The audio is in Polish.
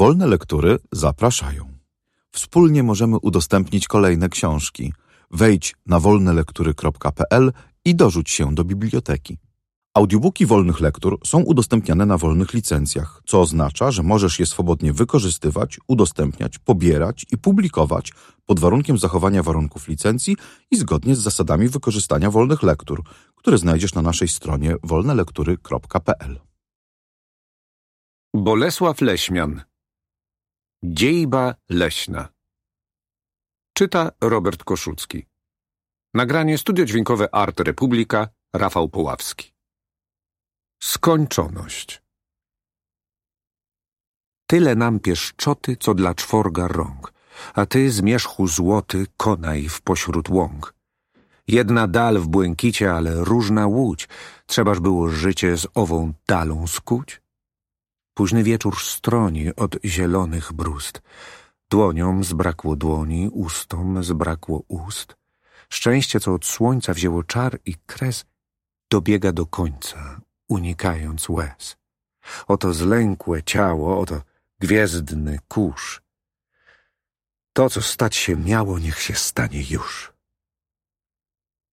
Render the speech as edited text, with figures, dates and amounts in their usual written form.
Wolne Lektury zapraszają. Wspólnie możemy udostępnić kolejne książki. Wejdź na wolnelektury.pl i dorzuć się do biblioteki. Audiobooki wolnych lektur są udostępniane na wolnych licencjach, co oznacza, że możesz je swobodnie wykorzystywać, udostępniać, pobierać i publikować pod warunkiem zachowania warunków licencji i zgodnie z zasadami wykorzystania wolnych lektur, które znajdziesz na naszej stronie wolnelektury.pl. Bolesław Leśmian. Dziejba leśna. Czyta Robert Koszucki. Nagranie studio dźwiękowe Art Republika, Rafał Poławski. Skończoność. Tyle nam pieszczoty, co dla czworga rąk, a ty zmierzchu złoty konaj w pośród łąk. Jedna dal w błękicie, ale różna łódź, trzebaż było życie z ową dalą skuć. Późny wieczór stroni od zielonych brust. Dłoniom zbrakło dłoni, ustom zbrakło ust. Szczęście, co od słońca wzięło czar i kres, dobiega do końca, unikając łez. Oto zlękłe ciało, oto gwiezdny kurz. To, co stać się miało, niech się stanie już.